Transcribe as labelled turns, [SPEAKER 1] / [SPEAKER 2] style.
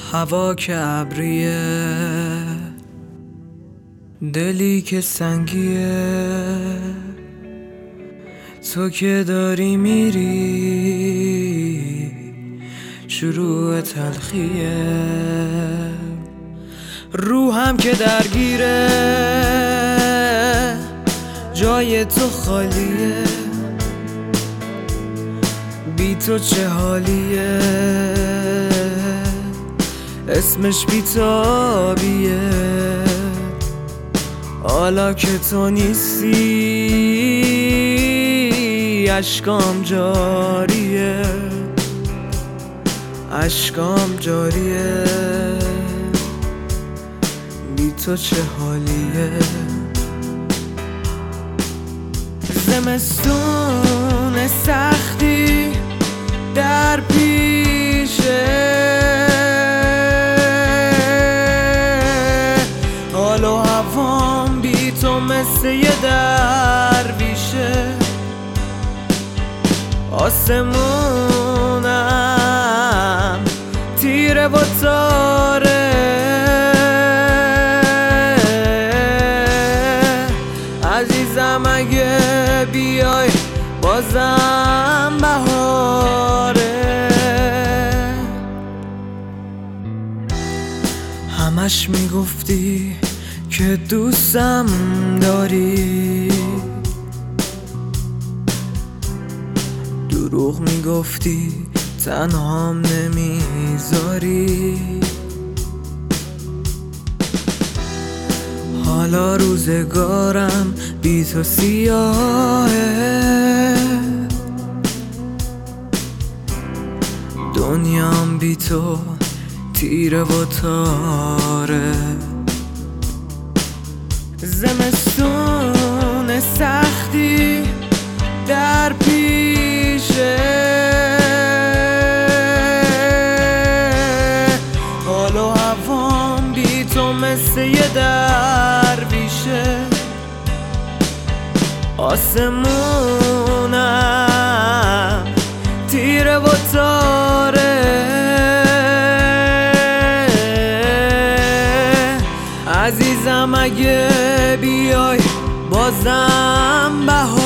[SPEAKER 1] هوا که ابریه، دلی که سنگیه، تو که داری میری شروع تلخیه، روحم که درگیره جای تو خالیه، بی تو چه حالیه، اسمش بیتابیه، حالا که تو نیستی اشکام جاریه، اشکام جاریه، بی تو چه حالیه. زمستون سختی در پیشه، حال و هوام بی تو مثل یه درویشه، آسمونم تیره و تاره، عزیزم اگه بیای بازم بهاره. همش میگفتی که دوستم داری، دروغ میگفتی تنهام نمیذاری، حالا روزگارم بی تو سیاهه، دنیام بی تو تیره و تاره. زمستون سختی در پیشه، حال و هوام بی تو مثل یه درویشه، آسمونم تیره و تاره، عزیزم اگه بیای بازم بهاره.